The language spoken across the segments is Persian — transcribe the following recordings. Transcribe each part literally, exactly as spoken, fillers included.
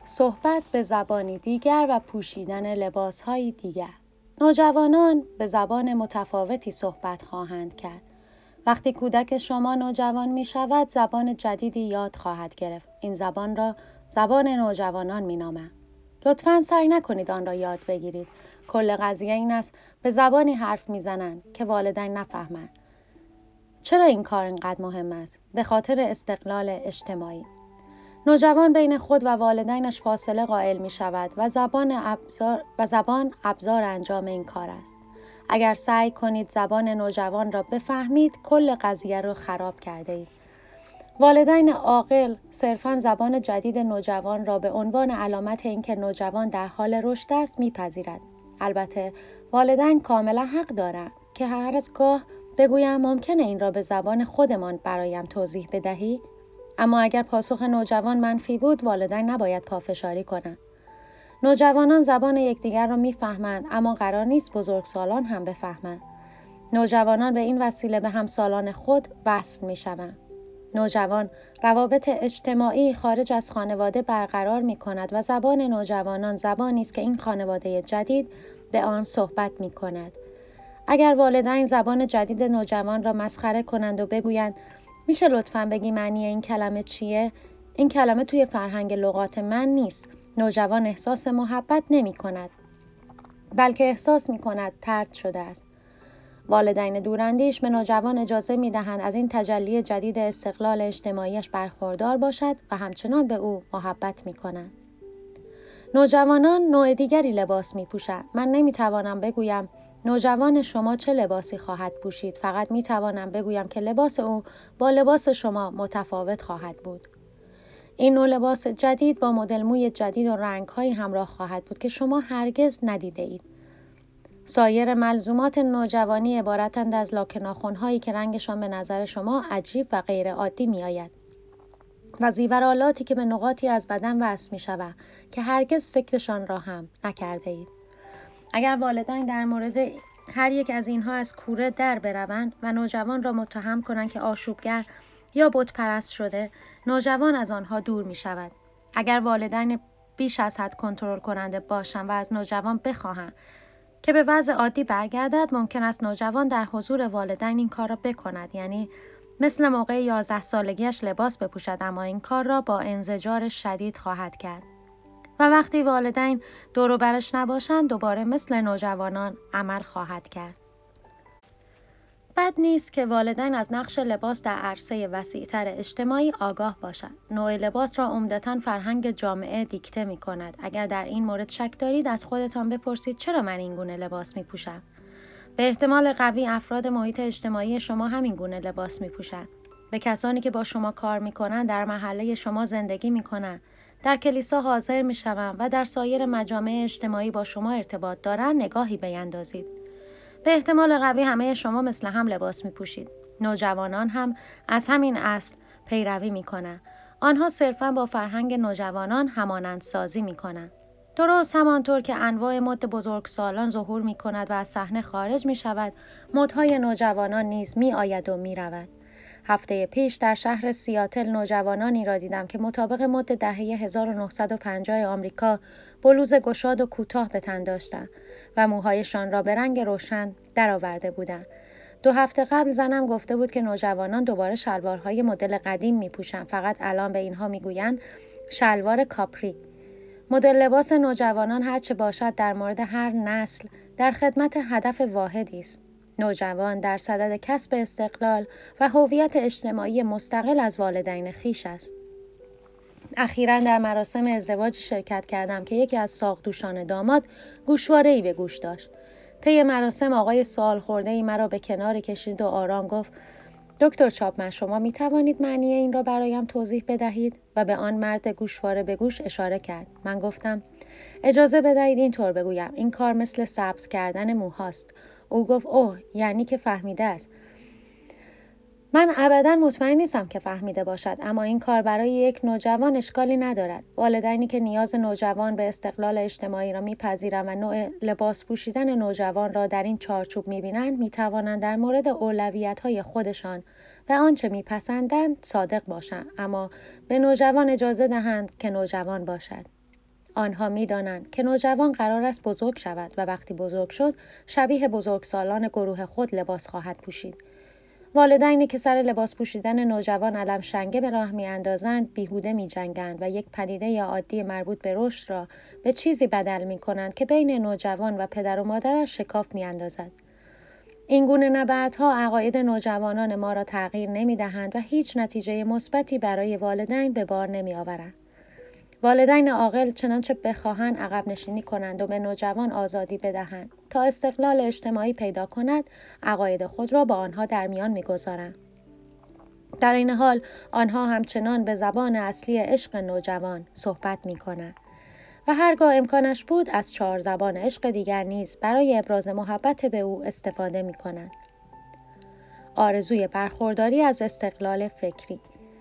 صحبت به زبانی دیگر و پوشیدن لباسهایی دیگر. نوجوانان به زبان متفاوتی صحبت خواهند کرد. وقتی کودک شما نوجوان می شود، زبان جدیدی یاد خواهد گرفت. این زبان را زبان نوجوانان می نامند. لطفاً سعی نکنید آن را یاد بگیرید. کل قضیه این است به زبانی حرف می زنند که والدین نفهمند. چرا این کار اینقدر مهم است؟ به خاطر استقلال اجتماعی. نوجوان بین خود و والدینش فاصله قائل می شود و زبان ابزار و زبان ابزار انجام این کار است. اگر سعی کنید زبان نوجوان را بفهمید، کل قضیه را خراب کرده اید. والدین عاقل صرفاً زبان جدید نوجوان را به عنوان علامت اینکه نوجوان در حال رشد است میپذیرد. البته والدین کاملا حق دارند که هر از گاه بگویم ممکنه این را به زبان خودمان برایم توضیح بدهی؟ اما اگر پاسخ نوجوان منفی بود، والدین نباید پافشاری کنند. نوجوانان زبان یکدیگر را میفهمند، اما قرار نیست بزرگسالان هم بفهمند. نوجوانان به این وسیله به همسالان خود وصل میشوند. نوجوان روابط اجتماعی خارج از خانواده برقرار می کند و زبان نوجوانان زبانی است که این خانواده جدید به آن صحبت می کند. اگر والدین زبان جدید نوجوان را مسخره کنند و بگویند میشه لطفاً بگی معنی این کلمه چیه؟ این کلمه توی فرهنگ لغات من نیست. نوجوان احساس محبت نمی کند، بلکه احساس می کند طرد شده است. والدین دوراندیش به نوجوان اجازه می دهند از این تجلی جدید استقلال اجتماعیش برخوردار باشد و همچنان به او محبت می کنند. نوجوانان نوع دیگری لباس می پوشند. من نمی توانم بگویم نوجوان شما چه لباسی خواهد پوشید. فقط می توانم بگویم که لباس او با لباس شما متفاوت خواهد بود. این نوع لباس جدید با مدل موی جدید و رنگ‌هایی همراه خواهد بود که شما هرگز ندیده اید. سایر ملزومات نوجوانی عبارتند از لاک ناخن‌هایی که رنگشان به نظر شما عجیب و غیر عادی می آید و زیورالاتی که به نقاطی از بدن وصل می شوند که هرگز فکرشان را هم نکرده اید. اگر والدین در مورد هر یک از اینها از کوره در بروند و نوجوان را متهم کنند که آشوبگر یا بت پرست شده، نوجوان از آنها دور می شود. اگر والدین بیش از حد کنترل کننده باشند و از نوجوان بخواهند که به وضع عادی برگردد، ممکن است نوجوان در حضور والدین این کار را بکند، یعنی مثل موقع یازده سالگیش لباس بپوشد، اما این کار را با انزجار شدید خواهد کرد. و وقتی والدین دور و برش نباشند، دوباره مثل نوجوانان عمل خواهد کرد. بد نیست که والدین از نقش لباس در عرصه وسیع‌تر اجتماعی آگاه باشند. نوع لباس را عمدتاً فرهنگ جامعه دیکته می کند. اگر در این مورد شک دارید، از خودتان بپرسید چرا من این گونه لباس می پوشم؟ به احتمال قوی افراد محیط اجتماعی شما همین گونه لباس می پوشند. به کسانی که با شما کار می کنند، در محله شما زندگی می کنند، در کلیسا حاضر می شوند و در سایر مجامع اجتماعی با شما ارتباط دارند، نگاهی بیندازید. به احتمال قوی همه شما مثل هم لباس می پوشید. نوجوانان هم از همین اصل پیروی می کنند. آنها صرفاً با فرهنگ نوجوانان همانند سازی می کنند. درست همانطور که انواع مد بزرگسالان ظهور می کند و از صحنه خارج می شود، مدهای نوجوانان نیز می آید و می رود. هفته پیش در شهر سیاتل نوجوانانی را دیدم که مطابق مد دهه هزار و نهصد و پنجاه آمریکا بلوز گشاد و کوتاه به تن داشتند و موهایشان را به رنگ روشن درآورده بودند. دو هفته قبل زنم گفته بود که نوجوانان دوباره شلوارهای مدل قدیم میپوشند، فقط الان به اینها میگویند شلوار کاپری. مدل لباس نوجوانان هرچه باشد در مورد هر نسل در خدمت هدف واحدی است. نوجوان در صدد کسب استقلال و هویت اجتماعی مستقل از والدین خویش است. اخیراً در مراسم ازدواج شرکت کردم که یکی از ساقدوشان داماد گوشواره‌ای به گوش داشت. طی مراسم آقای سوال خورده‌ای مرا به کناری کشید و آرام گفت: دکتر چاپمن، شما می توانید معنی این را برایم توضیح بدهید؟ و به آن مرد گوشواره به گوش اشاره کرد. من گفتم: اجازه بدهید اینطور بگویم، این کار مثل سبز کردن موهاست. او گفت: اوه، یعنی که فهمیده است. من ابداً مطمئن نیستم که فهمیده باشد، اما این کار برای یک نوجوان اشکالی ندارد. والدینی که نیاز نوجوان به استقلال اجتماعی را میپذیرند و نوع لباس پوشیدن نوجوان را در این چارچوب میبینند، میتوانند در مورد اولویت‌های خودشان و آنچه میپسندند صادق باشند، اما به نوجوان اجازه دهند که نوجوان باشد. آنها می‌دانند که نوجوان قرار است بزرگ شود و وقتی بزرگ شد شبیه بزرگسالان گروه خود لباس خواهد پوشید. والدینی که سر لباس پوشیدن نوجوان علم شنگه به راه می‌اندازند بیهوده می‌جنگند و یک پدیده یا عادی مربوط به رشد را به چیزی بدل می‌کنند که بین نوجوان و پدر و مادرش شکاف می‌اندازد. این گونه نبردها عقاید نوجوانان ما را تغییر نمی‌دهند و هیچ نتیجه مثبتی برای والدین به بار نمی‌آورند. والدین عاقل چنانچه بخواهند عقب نشینی کنند و به نوجوان آزادی بدهند تا استقلال اجتماعی پیدا کند، عقاید خود را با آنها در میان می‌گذارند. در این حال آنها همچنان به زبان اصلی عشق نوجوان صحبت می‌کنند و هرگاه امکانش بود از چهار زبان عشق دیگر نیز برای ابراز محبت به او استفاده می‌کنند. آرزوی برخورداری از استقلال فکری.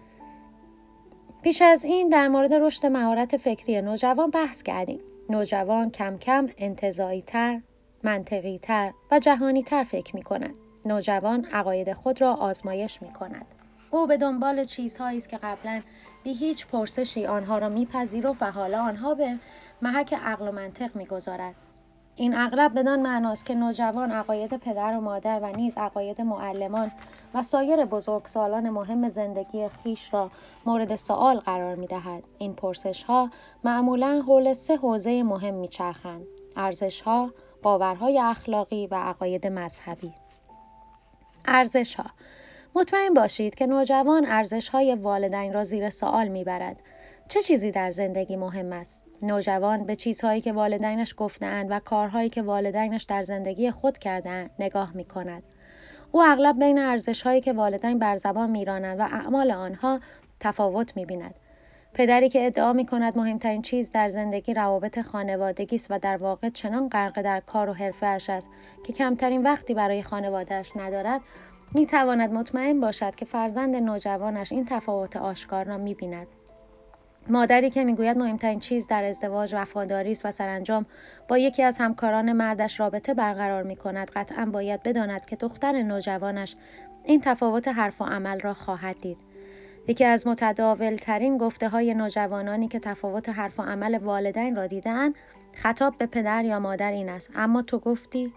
پیش از این در مورد رشد مهارت فکری نوجوان بحث کردیم. نوجوان کم کم انتزاعی‌تر، منطقی‌تر و جهانی‌تر فکر می‌کند. نوجوان عقاید خود را آزمایش می‌کند. او به دنبال چیزهایی است که قبلا بی هیچ پرسشی آنها را می‌پذیرفت و حالا آنها به محک عقل و منطق می‌گذارد. این اغلب بدان معناست که نوجوان عقاید پدر و مادر و نیز عقاید معلمان و سایر بزرگسالان مهم زندگی خویش را مورد سؤال قرار می‌دهد. این پرسش‌ها معمولاً حول سه حوزه مهم می‌چرخند: ارزش‌ها، باورهای اخلاقی و عقاید مذهبی. ارزش‌ها. مطمئن باشید که نوجوان ارزش‌های والدین را زیر سؤال می‌برد. چه چیزی در زندگی مهم است؟ نوجوان به چیزهایی که والدینش گفته‌اند و کارهایی که والدینش در زندگی خود کرده‌اند نگاه می‌کند. او اغلب بین ارزش‌هایی که والدین بر زبان می‌رانند و اعمال آنها تفاوت می‌بیند. پدری که ادعا می‌کند مهمترین چیز در زندگی روابط خانوادگی است و در واقع چنان غرق در کار و حرفه‌اش است که کمترین وقتی برای خانواده‌اش ندارد، می‌تواند مطمئن باشد که فرزند نوجوانش این تفاوت آشکار را می‌بیند. مادری که میگوید مهمترین چیز در ازدواج وفاداری است و سرانجام با یکی از همکاران مردش رابطه برقرار می‌کند، قطعاً باید بداند که دختر نوجوانش این تفاوت حرف و عمل را خواهد دید. یکی از متداول‌ترین گفته‌های نوجوانانی که تفاوت حرف و عمل والدین را دیده‌اند، خطاب به پدر یا مادر این است: اما تو گفتی.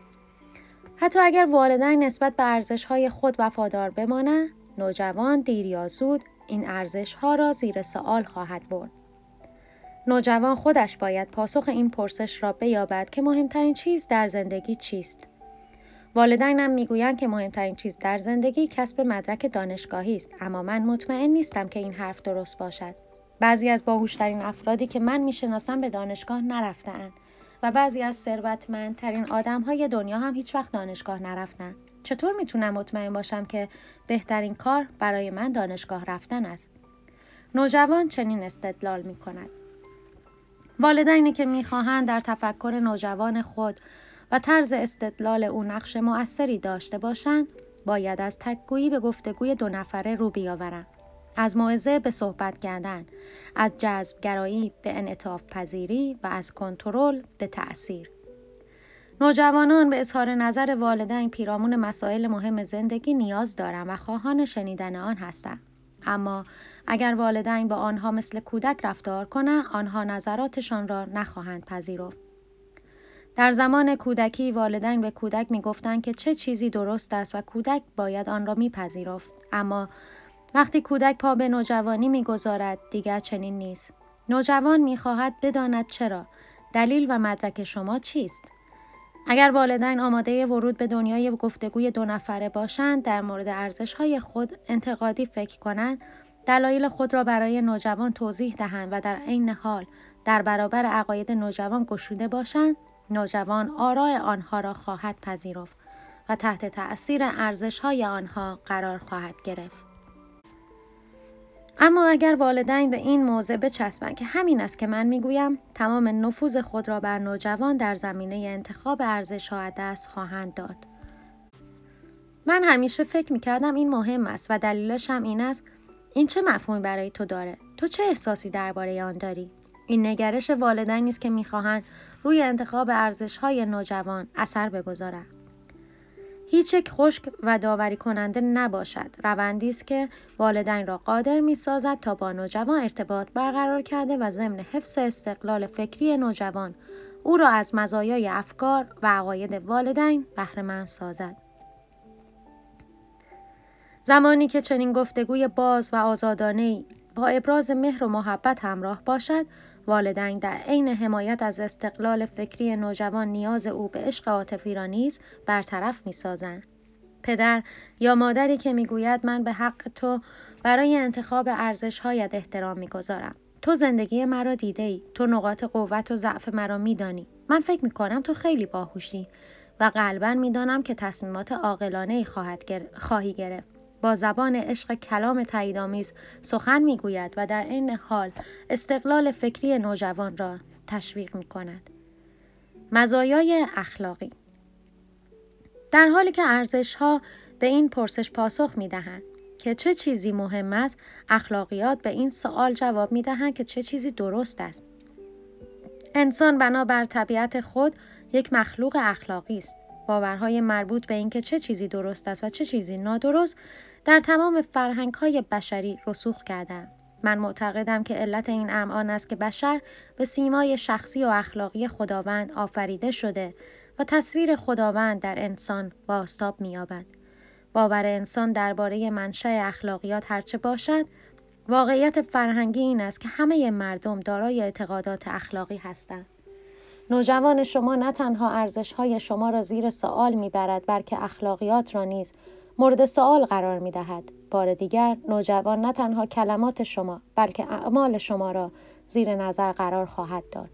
حتی اگر والدین نسبت به ارزش‌های خود وفادار بمانند، نوجوان دیر یا زود این ارزش‌ها را زیر سؤال خواهد برد. نوجوان خودش باید پاسخ این پرسش را بیابد که مهمترین چیز در زندگی چیست. والدینم میگویند که مهمترین چیز در زندگی کسب مدرک دانشگاهی است، اما من مطمئن نیستم که این حرف درست باشد. بعضی از باهوشترین افرادی که من میشناسم به دانشگاه نرفته‌اند و بعضی از ثروتمندترین آدم‌های دنیا هم هیچ وقت دانشگاه نرفتند. چطور میتونم مطمئن باشم که بهترین کار برای من دانشگاه رفتن است؟ نوجوان چنین استدلال میکند. والدینی که میخواهند در تفکر نوجوان خود و طرز استدلال او نقش مؤثری داشته باشند، باید از تک‌گویی به گفتگوی دو نفره رو بیاورند. از موعظه به صحبت کردن، از جذب‌گرایی به انعطاف پذیری و از کنترل به تأثیر. نوجوانان به اظهار نظر والدین پیرامون مسائل مهم زندگی نیاز دارند و خواهان شنیدن آن هستند. اما اگر والدین با آنها مثل کودک رفتار کنند، آنها نظراتشان را نخواهند پذیرفت. در زمان کودکی والدین به کودک میگفتند که چه چیزی درست است و کودک باید آن را میپذیرفت. اما وقتی کودک پا به نوجوانی میگذارد دیگر چنین نیست. نوجوان میخواهد بداند چرا. دلیل و مدرک شما چیست؟ اگر والدین آماده ورود به دنیای گفتگوی دو نفره باشند، در مورد ارزش‌های خود انتقادی فکر کنند، دلایل خود را برای نوجوان توضیح دهند و در عین حال در برابر عقاید نوجوان گشوده باشند، نوجوان آراء آنها را خواهد پذیرفت و تحت تأثیر ارزش‌های آنها قرار خواهد گرفت. اما اگر والدین به این موضع بچسبند که همین است که من میگویم، تمام نفوذ خود را بر نوجوان در زمینه انتخاب ارزش‌ها از دست خواهند داد. من همیشه فکر میکردم این مهم است و دلیلش هم این است: این چه مفهومی برای تو داره؟ تو چه احساسی درباره آن داری؟ این نگرش والدینی است که میخواهند روی انتخاب ارزش‌های نوجوان اثر بگذارند. هیچ یک خشک و داوری کننده نباشد. روندی است که والدین را قادر می‌سازد تا با نوجوان ارتباط برقرار کرده و ضمن حفظ استقلال فکری نوجوان او را از مزایای افکار و عقاید والدین بهره‌مند سازد. زمانی که چنین گفتگوی باز و آزادانه‌ای با ابراز مهر و محبت همراه باشد، والدین در عین حمایت از استقلال فکری نوجوان نیاز او به عشق عاطفی را نیز برطرف می‌سازند. پدر یا مادری که میگوید من به حق تو برای انتخاب ارزش‌هایت احترام می‌گذارم. تو زندگی مرا دیده‌ای، تو نقاط قوت و ضعف مرا می‌دانی. من فکر می‌کنم تو خیلی باهوشی و قلباً می‌دانم که تصمیمات عاقلانه‌ای خواهد گر... خواهی گرفت. با زبان عشق کلام تاییدآمیز سخن می‌گوید و در عین حال استقلال فکری نوجوان را تشویق می‌کند. مزایای اخلاقی. در حالی که ارزش‌ها به این پرسش پاسخ می‌دهند که چه چیزی مهم است، اخلاقیات به این سوال جواب می‌دهند که چه چیزی درست است. انسان بنابر طبیعت خود یک مخلوق اخلاقی است. باورهای مربوط به اینکه چه چیزی درست است و چه چیزی نادرست در تمام فرهنگ‌های بشری رسوخ کرده‌اند. من معتقدم که علت این امر آن است که بشر به سیمای شخصی و اخلاقی خداوند آفریده شده و تصویر خداوند در انسان بازتاب می‌یابد. باور انسان درباره منشأ اخلاقیات هرچه باشد، واقعیت فرهنگی این است که همه مردم دارای اعتقادات اخلاقی هستند. نوجوان شما نه تنها ارزش‌های شما را زیر سوال می‌برد، بلکه اخلاقیات را نیز مورد سوال قرار می‌دهد. بار دیگر نوجوان نه تنها کلمات شما، بلکه اعمال شما را زیر نظر قرار خواهد داد.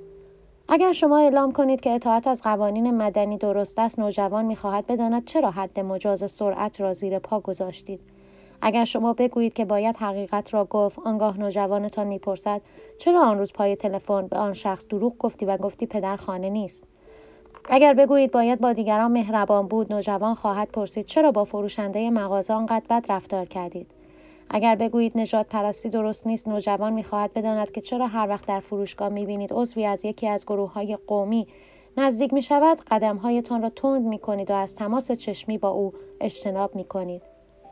اگر شما اعلام کنید که اطاعت از قوانین مدنی درست است، نوجوان می‌خواهد بداند چرا حد مجاز سرعت را زیر پا گذاشتید. اگر شما بگویید که باید حقیقت را گفت، آنگاه نوجوانتان می‌پرسد چرا آن روز پای تلفن به آن شخص دروغ گفتی و گفتی پدر خانه نیست. اگر بگویید باید با دیگران مهربان بود، نوجوان خواهد پرسید چرا با فروشنده مغازه آنقدر بد رفتار کردید. اگر بگویید نژاد پرستی درست نیست، نوجوان می‌خواهد بداند که چرا هر وقت در فروشگاه می‌بینید عضوی از یکی از گروه‌های قومی نزدیک می‌شود، قدم‌هایتان را تند می‌کنید و از تماس چشمی با او اجتناب می‌کنید.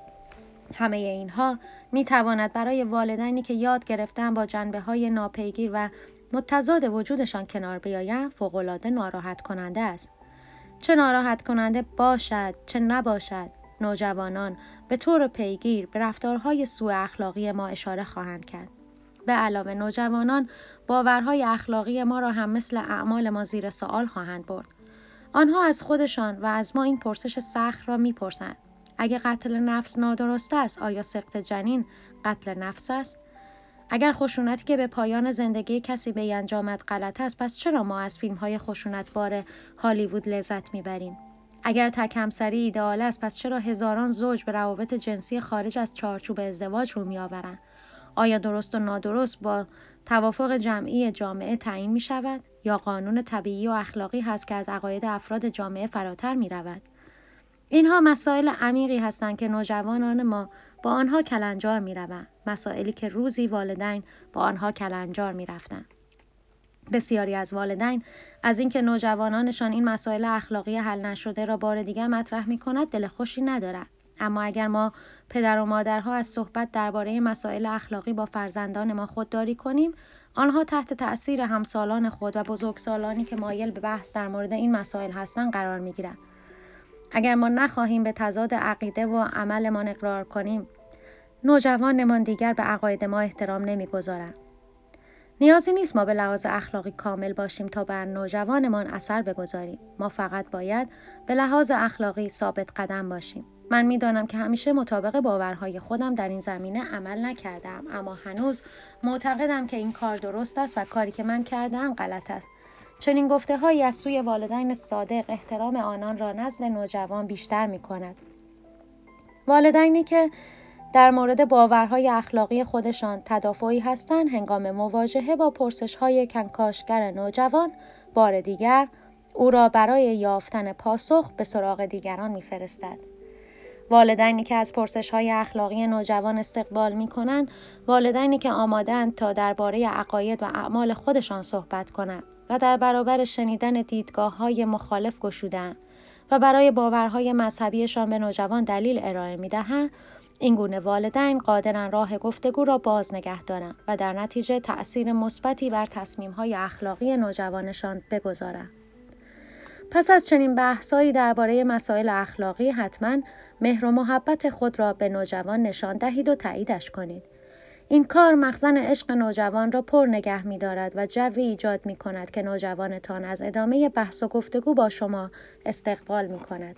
همه اینها می‌تواند برای والدینی که یاد گرفتن با جنبه‌های ناپیگیر و متضاد وجودشان کنار بیایند فوق‌العاده ناراحت کننده است. چه ناراحت کننده باشد چه نباشد، نوجوانان به طور پیگیر به رفتارهای سوء اخلاقی ما اشاره خواهند کرد. به علاوه نوجوانان باورهای اخلاقی ما را هم مثل اعمال ما زیر سوال خواهند برد. آنها از خودشان و از ما این پرسش سخت را می‌پرسند: اگر قتل نفس نادرست است، آیا سقط جنین قتل نفس است؟ اگر خشونتی که به پایان زندگی کسی بیانجامد غلط است، پس چرا ما از فیلم‌های خشونتبار هالیوود لذت می‌بریم؟ اگر تک همسری ایدئال است، پس چرا هزاران زوج به روابط جنسی خارج از چارچوب ازدواج رو می‌آورند؟ آیا درست و نادرست با توافق جمعی جامعه تعیین می‌شود یا قانون طبیعی و اخلاقی هست که از عقاید افراد جامعه فراتر می‌رود؟ اینها مسائل عمیقی هستند که نوجوانان ما با آنها کلنجار می‌روند، مسائلی که روزی والدین با آنها کلنجار می‌رفتند. بسیاری از والدین از اینکه نوجوانانشان این مسائل اخلاقی حل نشده را بار دیگر مطرح می‌کند دل خوشی ندارند. اما اگر ما پدر و مادرها از صحبت درباره مسائل اخلاقی با فرزندان ما خودداری کنیم، آنها تحت تأثیر همسالان خود و بزرگسالانی که مایل به بحث در مورد این مسائل هستند قرار می‌گیرند. اگر ما نخواهیم به تضاد عقیده و عملمان اقرار کنیم، نوجوانمان دیگر به عقاید ما احترام نمی‌گذارند. نیازی نیست ما به لحاظ اخلاقی کامل باشیم تا بر نوجوانمان اثر بگذاریم. ما فقط باید به لحاظ اخلاقی ثابت قدم باشیم. من می‌دانم که همیشه مطابق باورهای خودم در این زمینه عمل نکردم، اما هنوز معتقدم که این کار درست است و کاری که من کردم غلط است. چنین گفته‌هایی از سوی والدین صادق احترام آنان را نزد نوجوان بیشتر می‌کند. والدینی که در مورد باورهای اخلاقی خودشان تدافعی هستند، هنگام مواجهه با پرسش‌های کنکاشگر نوجوان، بار دیگر او را برای یافتن پاسخ به سراغ دیگران می‌فرستد. والدینی که از پرسش‌های اخلاقی نوجوان استقبال می‌کنند، والدینی که آماده‌اند تا درباره عقاید و اعمال خودشان صحبت کنند و در برابر شنیدن دیدگاه‌های مخالف گشوده‌اند و برای باورهای مذهبیشان به نوجوان دلیل ارائه می‌دهند، این گونه والدین قادرن راه گفتگو را باز نگه دارند و در نتیجه تأثیر مثبتی بر تصمیم‌های اخلاقی نوجوانشان بگذارند. پس از چنین بحث‌هایی درباره مسائل اخلاقی، حتماً مهر و محبت خود را به نوجوان نشان دهید و تاییدش کنید. این کار مخزن عشق نوجوان را پر نگه می‌دارد و جوی ایجاد می‌کند که نوجوانتان از ادامه بحث و گفتگو با شما استقبال می‌کند.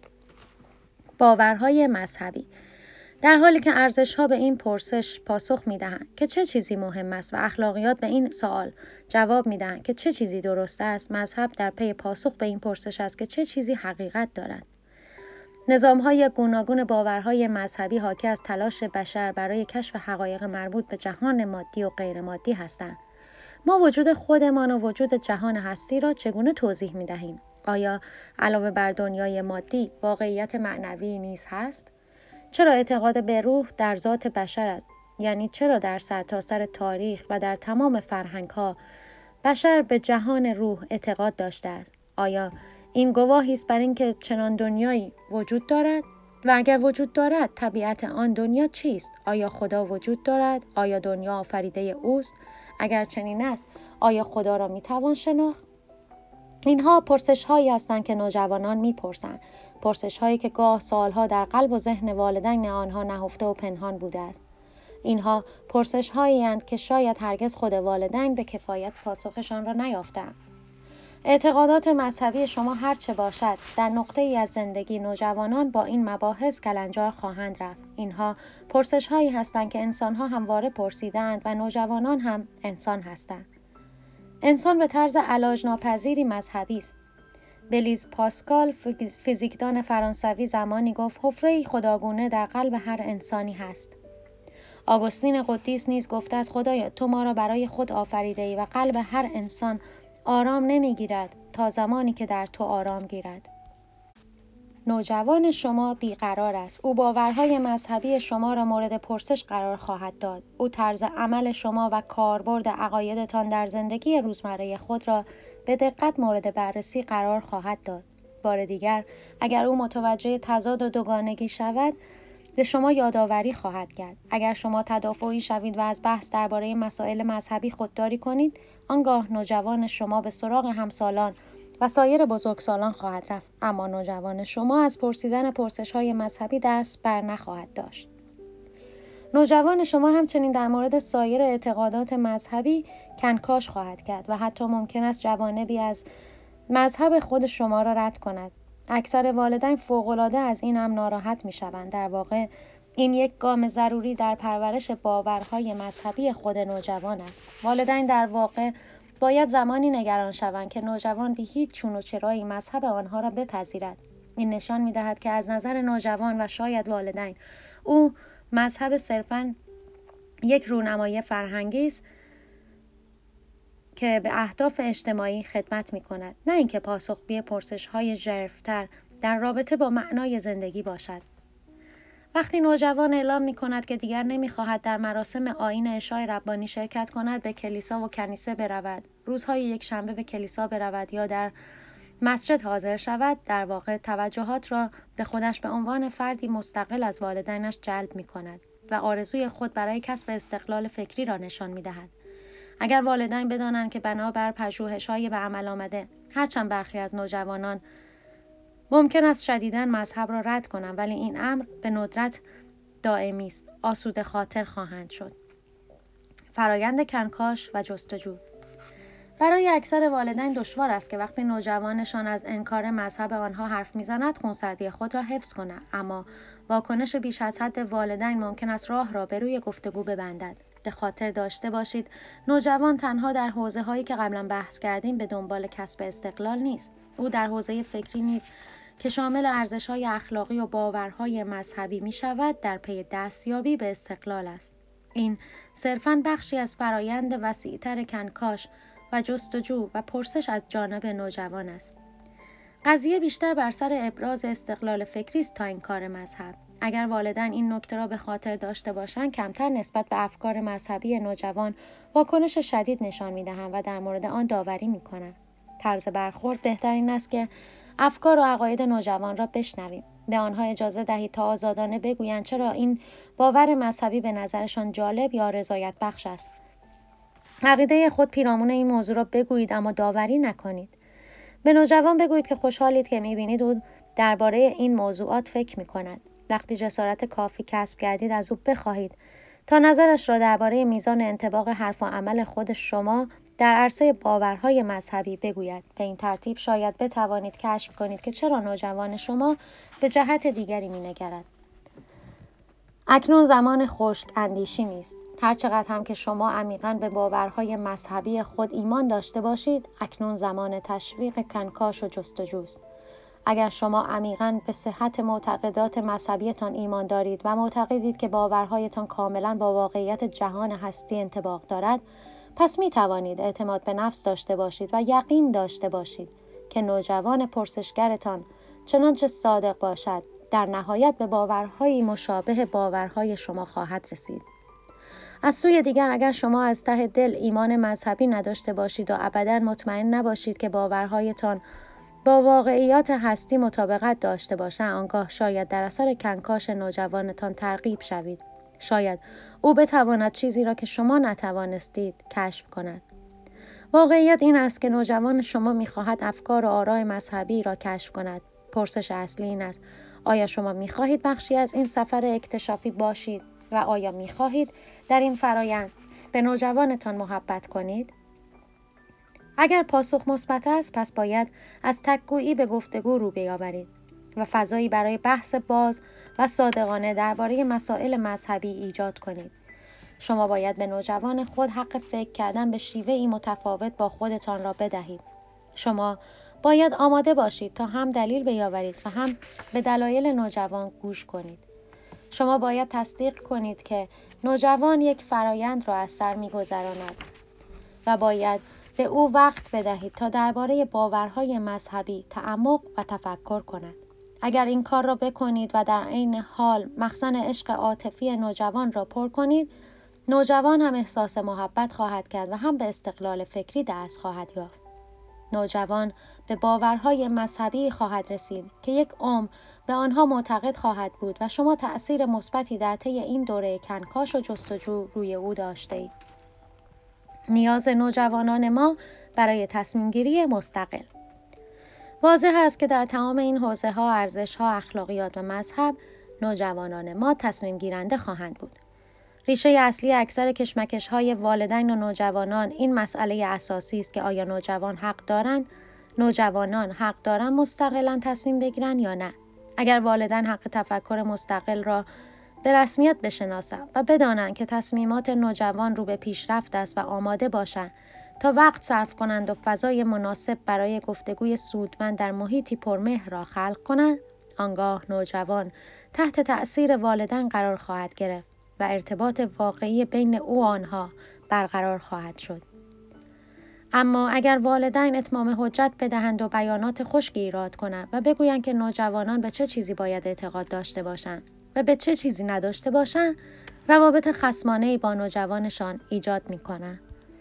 باورهای مذهبی. در حالی که ارزش‌ها به این پرسش پاسخ می‌دهند که چه چیزی مهم است و اخلاقیات به این سوال جواب می‌دهند که چه چیزی درست است، مذهب در پی پاسخ به این پرسش است که چه چیزی حقیقت دارد. نظام‌های گوناگون باورهای مذهبی حاکی از تلاش بشر برای کشف حقایق مربوط به جهان مادی و غیر مادی هستند. ما وجود خودمان و وجود جهان هستی را چگونه توضیح می‌دهیم؟ آیا علاوه بر دنیای مادی واقعیت معنوی نیز هست؟ چرا اعتقاد به روح در ذات بشر است؟ یعنی چرا در سرتاسر تاریخ و در تمام فرهنگ‌ها بشر به جهان روح اعتقاد داشته است؟ آیا این گواهی است بر اینکه چنان دنیایی وجود دارد؟ و اگر وجود دارد، طبیعت آن دنیا چیست؟ آیا خدا وجود دارد؟ آیا دنیا آفریده اوست؟ اگر چنین است، آیا خدا را میتوان شناخت؟ اینها پرسش هایی هستند که نوجوانان میپرسند، پرسش هایی که گاه سالها در قلب و ذهن والدین آنها نهفته و پنهان بوده است. اینها پرسش هایی هستند که شاید هرگز خود والدین به کفایت پاسخشان را نیافتند. اعتقادات مذهبی شما هر چه باشد، در نقطه ای از زندگی نوجوانان با این مباحث کلنجار خواهند رفت. اینها پرسش هایی هستند که انسان ها همواره پرسیدند و نوجوانان هم انسان هستند. انسان به طرز علاج ناپذیری مذهبی است. بلیز پاسکال، فیزیکدان فرانسوی، زمانی گفت حفره‌ای خداگونه در قلب هر انسانی هست. آگوستین قدیس نیز گفته است خدایا تو ما را برای خود آفریده ای و قلب هر انسان آرام نمیگیرد تا زمانی که در تو آرام گیرد. نوجوان شما بیقرار است. او باورهای مذهبی شما را مورد پرسش قرار خواهد داد. او طرز عمل شما و کاربرد عقایدتان در زندگی روزمره خود را به دقت مورد بررسی قرار خواهد داد. بار دیگر، اگر او متوجه تضاد و دوگانگی شود، به شما یادآوری خواهد کرد. اگر شما تدافعی شوید و از بحث درباره مسائل مذهبی خودداری کنید، آنگاه نوجوان شما به سراغ همسالان و سایر بزرگسالان خواهد رفت، اما نوجوان شما از پرسیدن پرسش‌های مذهبی دست بر نخواهد داشت. نوجوان شما همچنین در مورد سایر اعتقادات مذهبی کنکاش خواهد کرد و حتی ممکن است جوانبی از مذهب خود شما را رد کند. اکثر والدین فوق‌العاده از این امر ناراحت می‌شوند. در واقع این یک گام ضروری در پرورش باورهای مذهبی خود نوجوان است. والدین در واقع باید زمانی نگران شوند که نوجوان به هیچ چون و چرایی مذهب آنها را بپذیرد. این نشان می‌دهد که از نظر نوجوان و شاید والدین، او مذهب صرفاً یک رونمایی فرهنگی است که به اهداف اجتماعی خدمت می‌کند، نه اینکه پاسخگوی پرسش‌های ژرف‌تر در رابطه با معنای زندگی باشد. وقتی نوجوان اعلام می‌کند که دیگر نمی‌خواهد در مراسم آیین عشای ربانی شرکت کند، به کلیسا و کنیسه برود، روزهای یک شنبه به کلیسا برود یا در مسجد حاضر شود، در واقع توجهات را به خودش به عنوان فردی مستقل از والدینش جلب می‌کند و آرزوی خود برای کسب استقلال فکری را نشان می‌دهد. اگر والدین بدانند که بنابر پژوهش‌های به عمل آمده، هرچند برخی از نوجوانان ممکن است شدیداً مذهب را رد کنند، ولی این امر به ندرت دائمی است، آسوده خاطر خواهند شد. فرایند کنکاش و جستجو. برای اکثر والدین دشوار است که وقتی نوجوانشان از انکار مذهب آنها حرف میزند، خونسردی خود را حفظ کنند، اما واکنش بیش از حد والدین ممکن است راه را به روی گفتگو ببندد. به خاطر داشته باشید نوجوان تنها در حوزه‌هایی که قبلا بحث کردیم به دنبال کسب استقلال نیست. او در حوزه فکری نیز که شامل ارزش‌های اخلاقی و باورهای مذهبی می‌شود، در پی دستیابی به استقلال است. این صرفاً بخشی از فرایند وسیع‌تر کنکاش و جستجو و پرسش از جانب نوجوان است. قضیه بیشتر بر سر ابراز استقلال فکری است تا انکار مذهب. اگر والدین این نکته را به خاطر داشته باشند، کمتر نسبت به افکار مذهبی نوجوان واکنش شدید نشان می‌دهند و در مورد آن داوری می‌کنند. طرز برخورد بهتر این است که افکار و عقاید نوجوان را بشنویم. به آنها اجازه دهید تا آزادانه بگویند چرا این باور مذهبی به نظرشان جالب یا رضایت بخش است. عقیده خود پیرامون این موضوع را بگویید، اما داوری نکنید. به نوجوان بگویید که خوشحالید که می‌بینید او درباره این موضوعات فکر می‌کند. وقتی جسارت کافی کسب کردید از او بخواهید تا نظرش را درباره میزان انطباق حرف و عمل خود شما در عرصه باورهای مذهبی بگوید. به این ترتیب شاید بتوانید کشف کنید که چرا نوجوان شما به جهت دیگری می‌نگرد. اکنون زمان خشک اندیشی نیست. هر چقدر هم که شما عمیقاً به باورهای مذهبی خود ایمان داشته باشید، اکنون زمان تشویق کنکاش و جستجوست. اگر شما عمیقاً به صحت معتقدات مذهبیتان ایمان دارید و معتقدید که باورهایتان کاملاً با واقعیت جهان هستی انطباق دارد، پس می توانید اعتماد به نفس داشته باشید و یقین داشته باشید که نوجوان پرسشگرتان چنانچه صادق باشد، در نهایت به باورهایی مشابه باورهای شما خواهد رسید. از سوی دیگر اگر شما از ته دل ایمان مذهبی نداشته باشید و ابداً مطمئن نباشید که باورهایتان با واقعیات هستی مطابقت داشته باشند، آنگاه شاید در اثر کنکاش نوجوانتان ترغیب شوید. شاید او بتواند چیزی را که شما نتوانستید کشف کند. واقعیت این است که نوجوان شما می‌خواهد افکار و آراء مذهبی را کشف کند. پرسش اصلی این است: آیا شما می‌خواهید بخشی از این سفر اکتشافی باشید و آیا می‌خواهید در این فرایند به نوجوانتان محبت کنید؟ اگر پاسخ مثبت است، پس باید از تک‌گویی به گفتگو رو بیاورید و فضایی برای بحث باز و صادقانه درباره مسائل مذهبی ایجاد کنید. شما باید به نوجوان خود حق فکر کردن به شیوه‌ای متفاوت با خودتان را بدهید. شما باید آماده باشید تا هم دلیل بیاورید و هم به دلایل نوجوان گوش کنید. شما باید تصدیق کنید که نوجوان یک فرایند را از سر می‌گذراند و باید به او وقت بدهید تا درباره باورهای مذهبی تعمق و تفکر کند. اگر این کار را بکنید و در عین حال مخزن عشق عاطفی نوجوان را پر کنید، نوجوان هم احساس محبت خواهد کرد و هم به استقلال فکری دست خواهد یافت. نوجوان به باورهای مذهبی خواهد رسید که یک عمر به آنها معتقد خواهد بود و شما تأثیر مثبتی در طی این دوره کنکاش و جستجو روی او داشته‌اید. نیاز نوجوانان ما برای تصمیم گیری مستقل. واضح است که در تمام این حوزه‌ها، ارزش‌ها، اخلاقیات و مذهب، نوجوانان ما تصمیم گیرنده خواهند بود. ریشه اصلی اکثر کشمکش‌های والدین و نوجوانان این مسئله اساسی است که آیا نوجوان حق دارند، نوجوانان حق دارند مستقلاً تصمیم بگیرند یا نه. اگر والدین حق تفکر مستقل را به رسمیت بشناسند و بدانند که تصمیمات نوجوان رو به پیشرفت است و آماده باشند تا وقت صرف کنند و فضای مناسب برای گفتگوی سودمند در محیطی پرمهر را خلق کنند، آنگاه نوجوان تحت تأثیر والدین قرار خواهد گرفت و ارتباط واقعی بین او و آنها برقرار خواهد شد. اما اگر والدین اتمام حجت بدهند و بیانات خشکی ایراد کنند و بگویند که نوجوانان به چه چیزی باید اعتقاد داشته باشند و به چه چیزی نداشته باشند، روابط خصمانه‌ای با نوجوانشان ایجاد می‌کنند.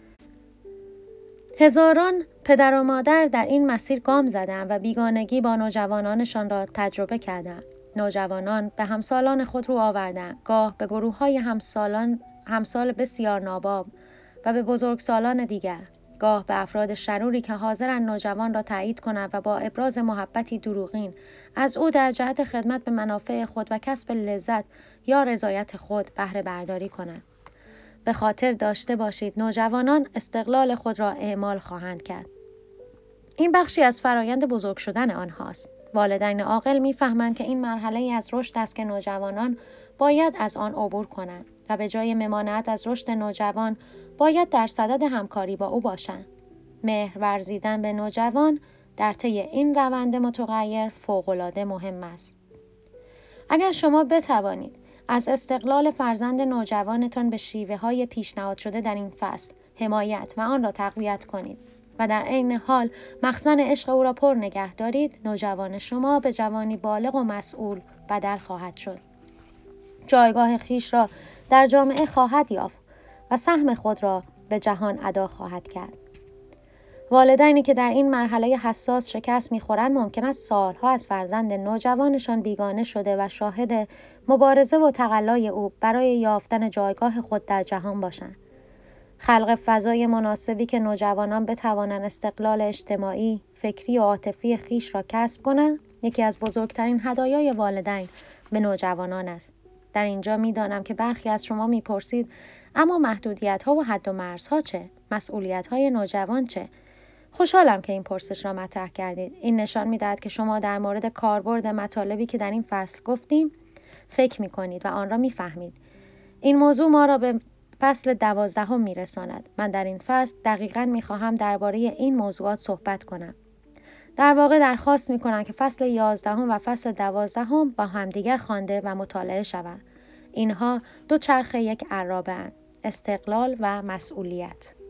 هزاران پدر و مادر در این مسیر گام زدند و بیگانگی با نوجوانانشان را تجربه کردند. نوجوانان به همسالان خود رو آوردند، گاه به گروه‌های همسالان همسال بسیار ناباب و به بزرگسالان دیگر، گاه به افراد شروری که حاضرند نوجوان را تایید کنند و با ابراز محبتی دروغین از او در جهت خدمت به منافع خود و کسب لذت یا رضایت خود بهره برداری کنند. به خاطر داشته باشید نوجوانان استقلال خود را اعمال خواهند کرد. این بخشی از فرایند بزرگ شدن آنهاست. والدین عاقل می‌فهمند که این مرحله‌ای از رشد است که نوجوانان باید از آن عبور کنند و به جای ممانعت از رشد نوجوان باید در صدد همکاری با او باشند. مهر ورزیدن به نوجوان در طی این روند متغیر فوق‌العاده مهم است. اگر شما بتوانید از استقلال فرزند نوجوانتان به شیوه‌های پیشنهاد شده در این فصل حمایت و آن را تقویت کنید و در عین حال مخزن عشق او را پر نگه دارید، نوجوان شما به جوانی بالغ و مسئول بدل خواهد شد. جایگاه خیش را در جامعه خواهد یافت و سهم خود را به جهان ادا خواهد کرد. والدینی که در این مرحله حساس شکست می‌خورند ممکن است سالها از فرزند نوجوانشان بیگانه شده و شاهد مبارزه و تقلای او برای یافتن جایگاه خود در جهان باشند. خلق فضای مناسبی که نوجوانان بتوانند استقلال اجتماعی، فکری و عاطفی خویش را کسب کنند، یکی از بزرگترین هدایای والدین به نوجوانان است. در اینجا می‌دانم که برخی از شما می‌پرسید اما محدودیت‌ها و حد و مرزها چه؟ مسئولیت‌های نوجوان چه؟ خوشحالم که این پرسش را مطرح کردید. این نشان می‌دهد که شما در مورد کاربرد مطالبی که در این فصل گفتیم فکر می‌کنید و آن را می‌فهمید. این موضوع ما را به فصل دوازدهم می‌رساند. من در این فصل دقیقاً می‌خواهم درباره این موضوعات صحبت کنم. در واقع درخواست می‌کنم که فصل یازدهم و فصل دوازدهم با همدیگر خوانده و مطالعه شوند. اینها دو چرخ یک عرابه‌اند: استقلال و مسئولیت.